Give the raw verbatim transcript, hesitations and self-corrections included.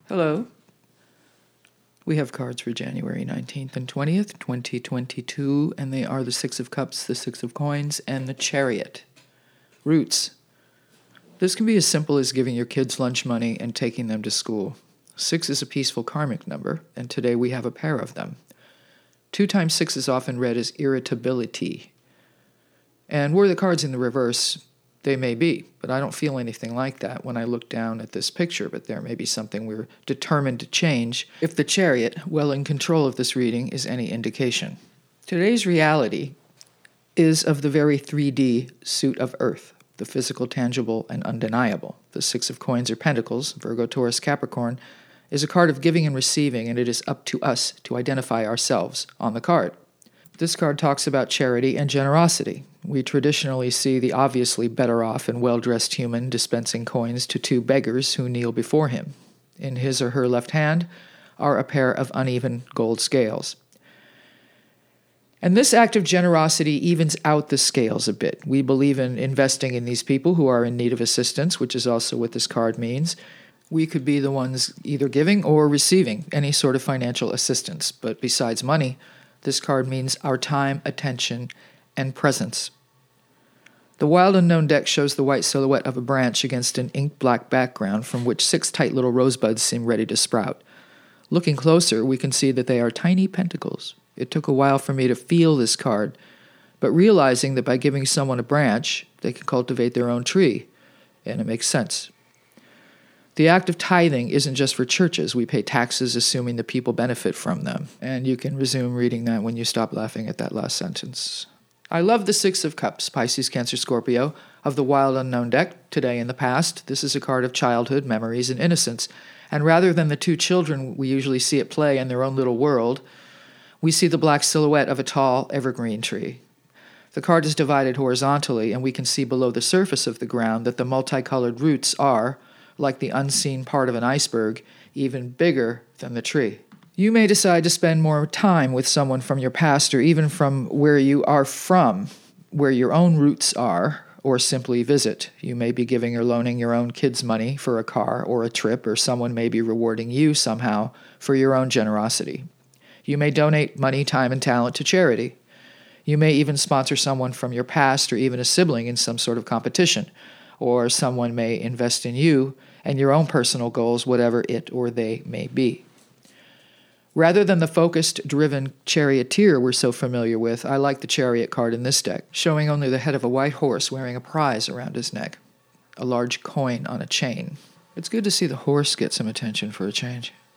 Hello. We have cards for January nineteenth and twentieth, twenty twenty-two, and they are the Six of Cups, the Six of Coins, and the Chariot. Roots. This can be as simple as giving your kids lunch money and taking them to school. Six is a peaceful karmic number, and today we have a pair of them. Two times six is often read as irritability. And were the cards in the reverse, they may be, but I don't feel anything like that when I look down at this picture, but there may be something we're determined to change if the Chariot, well in control of this reading, is any indication. Today's reality is of the very three D suit of Earth, the physical, tangible, and undeniable. The Six of Coins or Pentacles, Virgo, Taurus, Capricorn, is a card of giving and receiving, and it is up to us to identify ourselves on the card. This card talks about charity and generosity. We traditionally see the obviously better off and well-dressed human dispensing coins to two beggars who kneel before him. In his or her left hand are a pair of uneven gold scales. And this act of generosity evens out the scales a bit. We believe in investing in these people who are in need of assistance, which is also what this card means. We could be the ones either giving or receiving any sort of financial assistance. But besides money, this card means our time, attention, and presence. The Wild Unknown deck shows the white silhouette of a branch against an ink-black background from which six tight little rosebuds seem ready to sprout. Looking closer, we can see that they are tiny pentacles. It took a while for me to feel this card, but realizing that by giving someone a branch, they can cultivate their own tree, and it makes sense. The act of tithing isn't just for churches. We pay taxes assuming the people benefit from them. And you can resume reading that when you stop laughing at that last sentence. I love the Six of Cups, Pisces, Cancer, Scorpio, of the Wild Unknown deck, today and the past. This is a card of childhood, memories, and innocence. And rather than the two children we usually see at play in their own little world, we see the black silhouette of a tall evergreen tree. The card is divided horizontally, and we can see below the surface of the ground that the multicolored roots are, like the unseen part of an iceberg, even bigger than the tree. You may decide to spend more time with someone from your past or even from where you are from, where your own roots are, or simply visit. You may be giving or loaning your own kids money for a car or a trip, or someone may be rewarding you somehow for your own generosity. You may donate money, time, and talent to charity. You may even sponsor someone from your past or even a sibling in some sort of competition, or someone may invest in you and your own personal goals, whatever it or they may be. Rather than the focused, driven charioteer we're so familiar with, I like the Chariot card in this deck, showing only the head of a white horse wearing a prize around his neck, a large coin on a chain. It's good to see the horse get some attention for a change.